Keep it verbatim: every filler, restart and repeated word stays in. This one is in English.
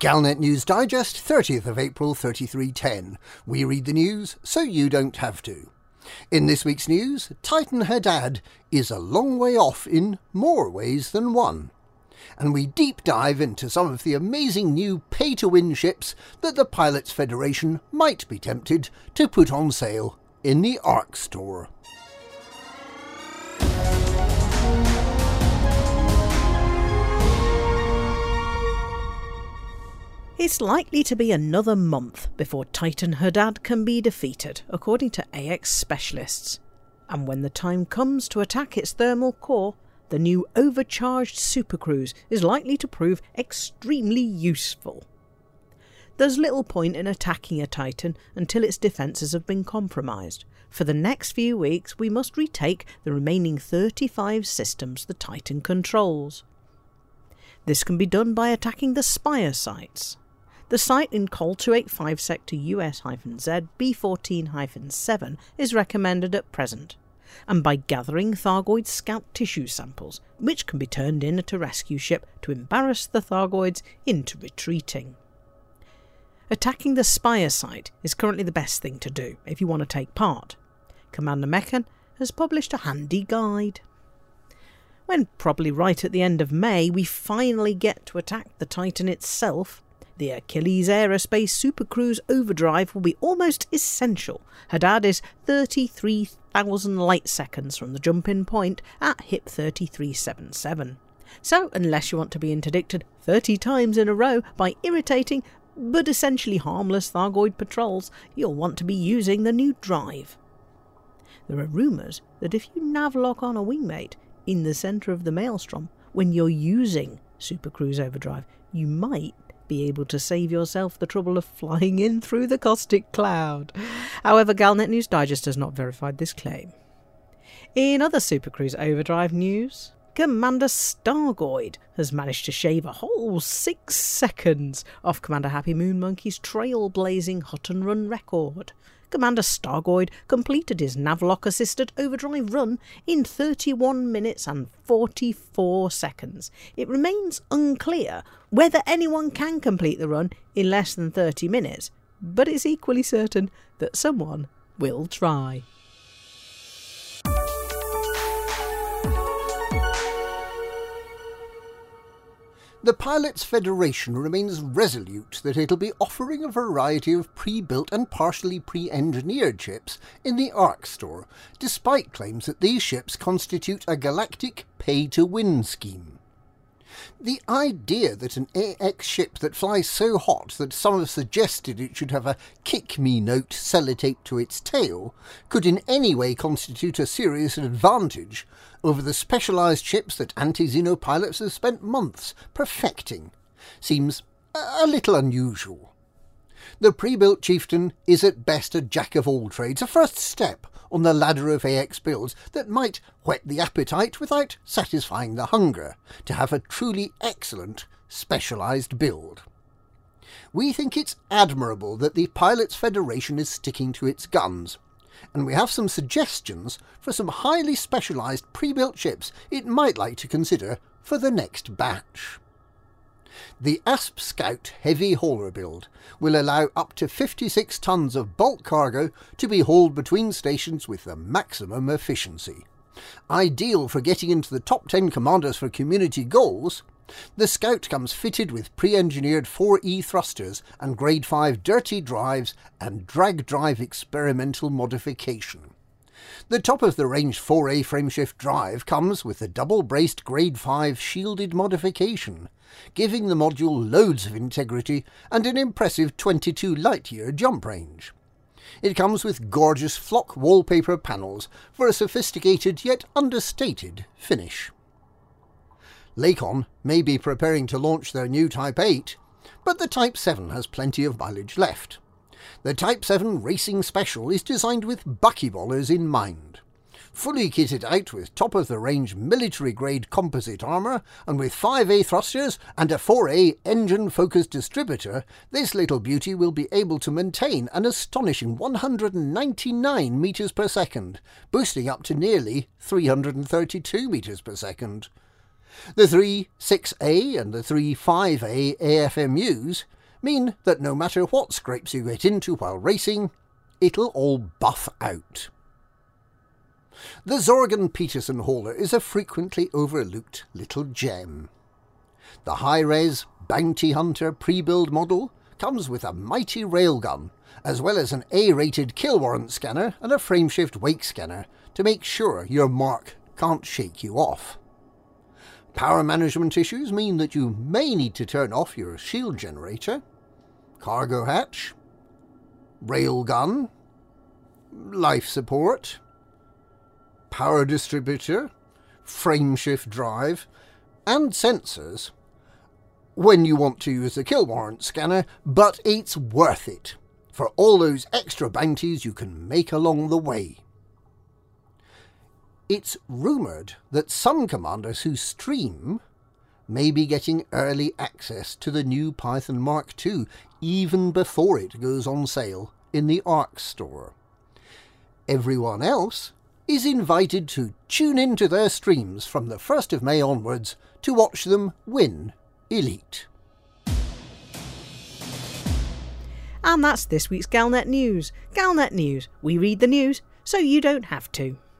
Galnet News Digest, thirtieth of April, thirty-three ten. We read the news so you don't have to. In this week's news, Titan Haddad is a long way off in more ways than one. And we deep dive into some of the amazing new pay-to-win ships that the Pilots Federation might be tempted to put on sale in the ARC store. It's likely to be another month before Titan Haddad can be defeated, according to A X specialists. And when the time comes to attack its thermal core, the new overcharged supercruise is likely to prove extremely useful. There's little point in attacking a Titan until its defences have been compromised. For the next few weeks, we must retake the remaining thirty-five systems the Titan controls. This can be done by attacking the Spire sites. The site in Col two eighty-five Sector U S Z B fourteen seven is recommended at present, and by gathering Thargoid scout tissue samples, which can be turned in at a rescue ship to embarrass the Thargoids into retreating. Attacking the Spire site is currently the best thing to do if you want to take part. Commander Mechan has published a handy guide. When, probably right at the end of May, we finally get to attack the Titan itself, the Achilles Aerospace Supercruise Overdrive will be almost essential. Haddad is thirty-three thousand light seconds from the jump-in point at H I P thirty-three seventy-seven. So, unless you want to be interdicted thirty times in a row by irritating but essentially harmless Thargoid patrols, you'll want to be using the new drive. There are rumours that if you navlock on a wingmate in the centre of the maelstrom when you're using Supercruise Overdrive, you might be able to save yourself the trouble of flying in through the caustic cloud. However, Galnet News Digest has not verified this claim. In other Supercruise Overdrive news, Commander Stargoid has managed to shave a whole six seconds off Commander Happy Moon Monkey's trailblazing hut and run record. Commander Stargoid completed his Navlock-assisted overdrive run in thirty-one minutes and forty-four seconds. It remains unclear whether anyone can complete the run in less than thirty minutes, but it's equally certain that someone will try. The Pilots Federation remains resolute that it'll be offering a variety of pre-built and partially pre-engineered ships in the ARC store, despite claims that these ships constitute a galactic pay-to-win scheme. The idea that an A X ship that flies so hot that some have suggested it should have a kick-me-note sellotape to its tail could in any way constitute a serious advantage over the specialised ships that anti-Xeno pilots have spent months perfecting seems a little unusual. The pre-built Chieftain is at best a jack-of-all-trades, a first step on the ladder of A X builds that might whet the appetite without satisfying the hunger to have a truly excellent specialised build. We think it's admirable that the Pilots Federation is sticking to its guns, and we have some suggestions for some highly specialised pre-built ships it might like to consider for the next batch. The Asp Scout heavy hauler build will allow up to fifty-six tons of bulk cargo to be hauled between stations with the maximum efficiency. Ideal for getting into the top ten commanders for community goals, the Scout comes fitted with pre-engineered four E thrusters and grade five dirty drives and drag drive experimental modification. The top-of-the-range four A frameshift drive comes with the double-braced grade five shielded modification, giving the module loads of integrity and an impressive twenty-two light-year jump range. It comes with gorgeous flock wallpaper panels for a sophisticated yet understated finish. Lakon may be preparing to launch their new Type eight, but the Type seven has plenty of mileage left. The Type seven Racing Special is designed with buckyballers in mind. Fully kitted out with top-of-the-range military-grade composite armour and with five A thrusters and a four A engine-focused distributor, this little beauty will be able to maintain an astonishing one hundred ninety-nine metres per second, boosting up to nearly three hundred thirty-two metres per second. The three six A and the three five A A F M Us mean that no matter what scrapes you get into while racing, it'll all buff out. The Zorgen-Peterson hauler is a frequently overlooked little gem. The high-res Bounty Hunter pre-build model comes with a mighty railgun, as well as an A-rated kill warrant scanner and a frameshift wake scanner to make sure your mark can't shake you off. Power management issues mean that you may need to turn off your shield generator, cargo hatch, railgun, life support, power distributor, frameshift drive, and sensors when you want to use the kill warrant scanner, but it's worth it for all those extra bounties you can make along the way. It's rumoured that some commanders who stream may be getting early access to the new Python Mark two even before it goes on sale in the Arc store. Everyone else is invited to tune into their streams from the first of May onwards to watch them win Elite. And that's this week's Galnet News. Galnet News. We read the news so you don't have to.